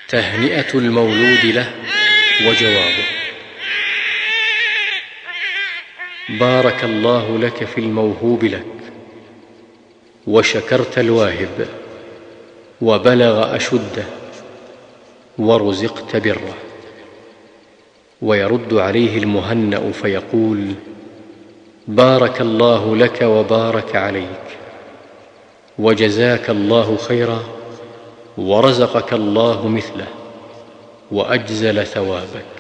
تهنئة المولود له وجوابه: بارك الله لك في الموهوب لك، وشكرت الواهب، وبلغ أشده، ورزقت بره. ويرد عليه المهنأ فيقول: بارك الله لك وبارك عليك، وجزاك الله خيرا، ورزقك الله مثله، وأجزل ثوابك.